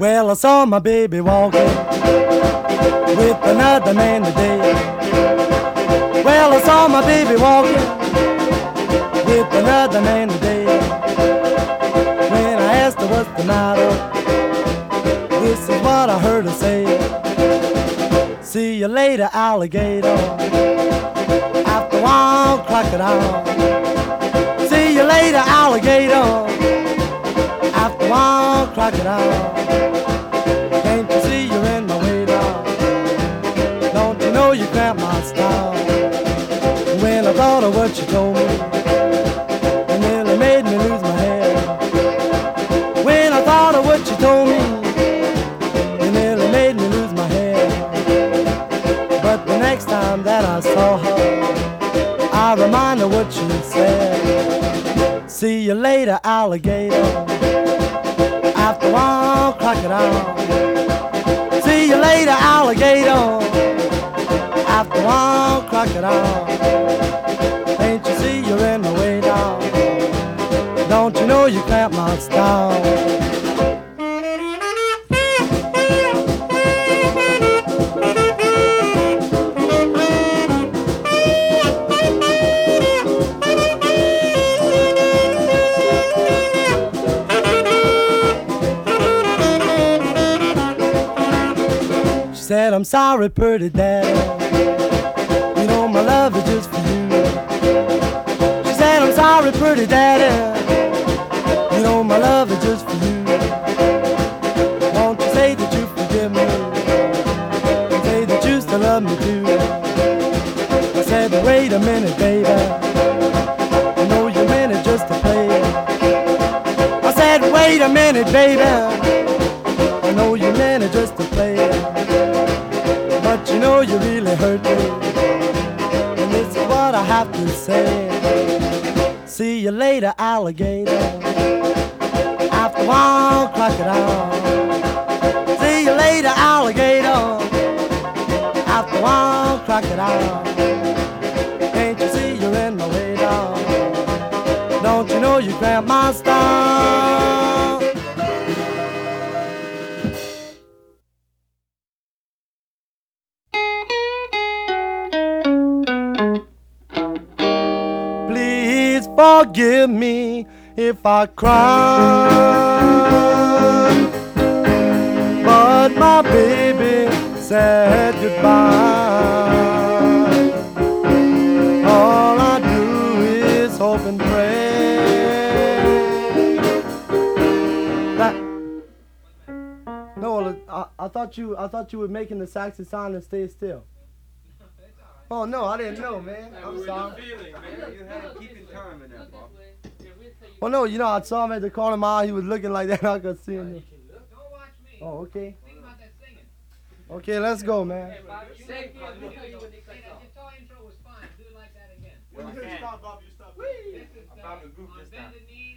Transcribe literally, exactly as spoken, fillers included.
Well, I saw my baby walking with another man today. Well, I saw my baby walking with another man today. When I asked her what's the matter, this is what I heard her say. See you later, alligator. After a while, crocodile. See you later, alligator. After a while, crocodile. Can't you see you're in my way now? Don't you know you cramp my style? When I thought of what you told me, it nearly made me lose my head. When I thought of what you told me, it nearly made me lose my head. But the next time that I saw her, I remind her what she said. See you later, alligator. After a while, crocodile. See you later, alligator. After a while, crocodile. Can't you see you're in my way now? Don't you know you cramp my style? Said, I'm sorry, pretty daddy. You know my love is just for you. She said, I'm sorry, pretty daddy. You know my love is just for you. Won't you say that you forgive me? Say that you still love me too. I said, wait a minute, baby. I know you meant it just to play. I said, wait a minute, baby. I know you meant it just to play. But you know you really hurt me, and this is what I have to say. See you later, alligator. After a while, crocodile. See you later, alligator. After a while, crocodile. Can't you see you're in my way now? Don't you know you cramp my style? Forgive me if I cry, but my baby said goodbye. All I do is hope and pray that. No, I, I thought you. I thought you were making the saxophone sound and stay still. Oh no, I didn't know, man. I'm sorry. Feeling, man. You had to keep in time in that, Bob. Well, no, you know, I saw him at the corner of my eye. He was looking like that. I could see him. Don't watch me. Oh, okay. Think about that singing. Okay, let's go, man. Hey, Bob, you sing, Bob. You know you when they cut off. The guitar intro was fine. Do it like that again. When you stop, Bob, you stop. This is I found uh, the group on this time. bended knee.